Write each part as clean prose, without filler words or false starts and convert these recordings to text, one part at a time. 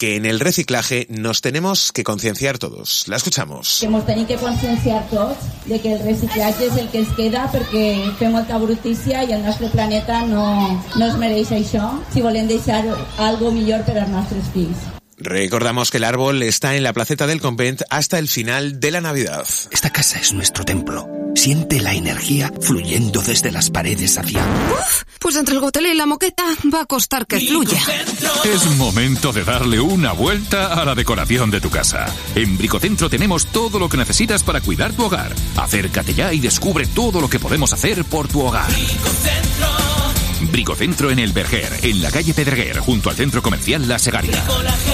que en el reciclaje nos tenemos que concienciar todos. La escuchamos. Hemos tenido que concienciar tots de que el reciclatge és el que ens queda perquè fem molta brutícia i el nostre planeta no es mereix això si volem deixar algo millor per als nostres fills. Recordamos que el árbol está en la placeta del Convent hasta el final de la Navidad. Esta casa es nuestro templo. Siente la energía fluyendo desde las paredes hacia... Uf, pues entre el gotelé y la moqueta va a costar que fluya. Es momento de darle una vuelta a la decoración de tu casa. En Bricocentro tenemos todo lo que necesitas para cuidar tu hogar. Acércate ya y descubre todo lo que podemos hacer por tu hogar. Bricocentro en el Verger, en la calle Pedreguer, junto al centro comercial La Segaria.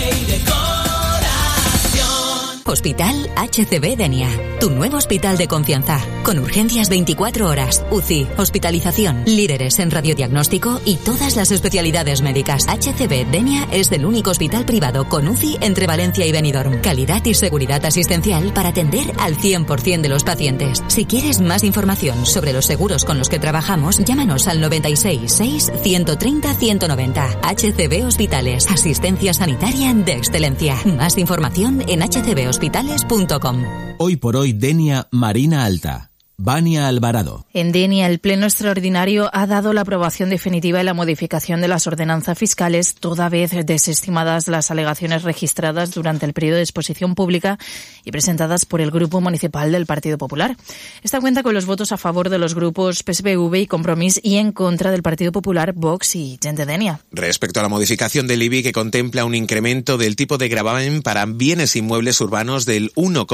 Hospital HCB Denia, tu nuevo hospital de confianza, con urgencias 24 horas, UCI, hospitalización, líderes en radiodiagnóstico y todas las especialidades médicas. HCB Denia es el único hospital privado con UCI entre Valencia y Benidorm. Calidad y seguridad asistencial para atender al 100% de los pacientes. Si quieres más información sobre los seguros con los que trabajamos, llámanos al 96 6 130 190. HCB Hospitales, asistencia sanitaria de excelencia. Más información en hcbhospitales.com. Hoy por hoy Denia Marina Alta. Vania Alvarado. En Denia, el Pleno Extraordinario ha dado la aprobación definitiva en la modificación de las ordenanzas fiscales, toda vez desestimadas las alegaciones registradas durante el periodo de exposición pública y presentadas por el Grupo Municipal del Partido Popular. Esta cuenta con los votos a favor de los grupos PSPV y Compromís y en contra del Partido Popular, Vox y Gent de Denia. Respecto a la modificación del IBI, que contempla un incremento del tipo de gravamen para bienes inmuebles urbanos del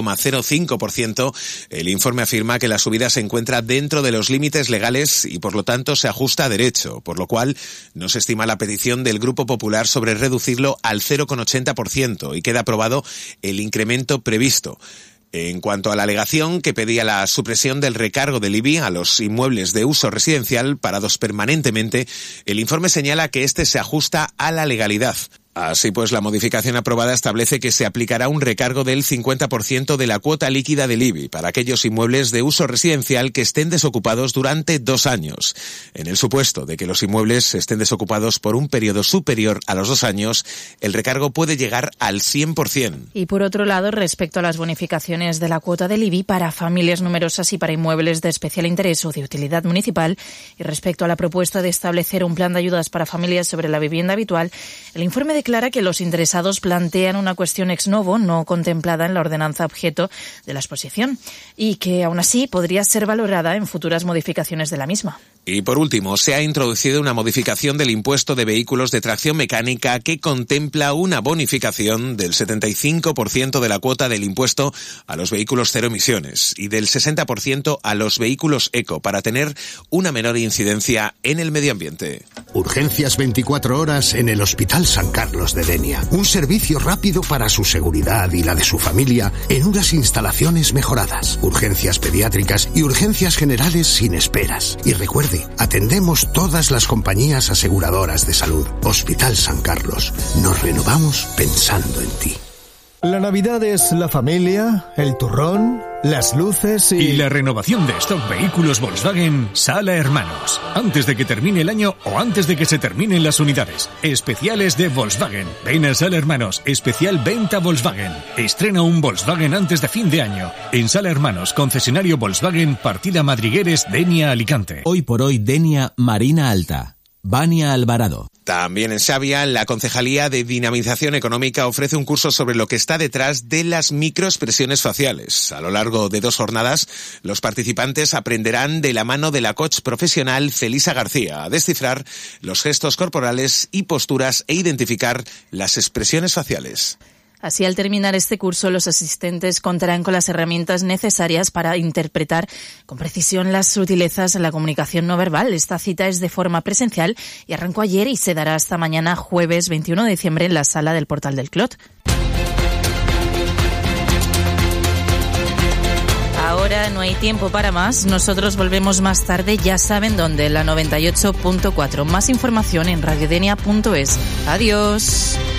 1,05%, el informe afirma que la subida se encuentra dentro de los límites legales y por lo tanto se ajusta a derecho, por lo cual no se estima la petición del Grupo Popular sobre reducirlo al 0,80% y queda aprobado el incremento previsto. En cuanto a la alegación que pedía la supresión del recargo del IBI a los inmuebles de uso residencial parados permanentemente, el informe señala que este se ajusta a la legalidad. Así pues, la modificación aprobada establece que se aplicará un recargo del 50% de la cuota líquida del IBI para aquellos inmuebles de uso residencial que estén desocupados durante 2 años. En el supuesto de que los inmuebles estén desocupados por un periodo superior a los 2 años, el recargo puede llegar al 100%. Y por otro lado, respecto a las bonificaciones de la cuota del IBI para familias numerosas y para inmuebles de especial interés o de utilidad municipal, y respecto a la propuesta de establecer un plan de ayudas para familias sobre la vivienda habitual, el informe declara que los interesados plantean una cuestión ex novo no contemplada en la ordenanza objeto de la exposición y que aún así podría ser valorada en futuras modificaciones de la misma. Y por último, se ha introducido una modificación del impuesto de vehículos de tracción mecánica que contempla una bonificación del 75% de la cuota del impuesto a los vehículos cero emisiones y del 60% a los vehículos eco para tener una menor incidencia en el medio ambiente. Urgencias 24 horas en el Hospital San Carlos de Denia. Un servicio rápido para su seguridad y la de su familia en unas instalaciones mejoradas. Urgencias pediátricas y urgencias generales sin esperas. Y recuerde, atendemos todas las compañías aseguradoras de salud. Hospital San Carlos. Nos renovamos pensando en ti. La Navidad es la familia, el turrón, las luces y la renovación de stock vehículos Volkswagen Sala Hermanos. Antes de que termine el año o antes de que se terminen las unidades. Especiales de Volkswagen. Ven a Sala Hermanos. Especial venta Volkswagen. Estrena un Volkswagen antes de fin de año. En Sala Hermanos, concesionario Volkswagen, partida Madrigueres, Denia, Alicante. Hoy por hoy Denia Marina Alta. Vania Alvarado. También en Xavia, la Concejalía de Dinamización Económica ofrece un curso sobre lo que está detrás de las microexpresiones faciales. A lo largo de 2 jornadas, los participantes aprenderán de la mano de la coach profesional Felisa García a descifrar los gestos corporales y posturas e identificar las expresiones faciales. Así, al terminar este curso, los asistentes contarán con las herramientas necesarias para interpretar con precisión las sutilezas en la comunicación no verbal. Esta cita es de forma presencial y arrancó ayer y se dará hasta mañana, jueves 21 de diciembre, en la sala del Portal del Clot. Ahora no hay tiempo para más. Nosotros volvemos más tarde, ya saben dónde, en la 98.4. Más información en radiodenia.es. Adiós.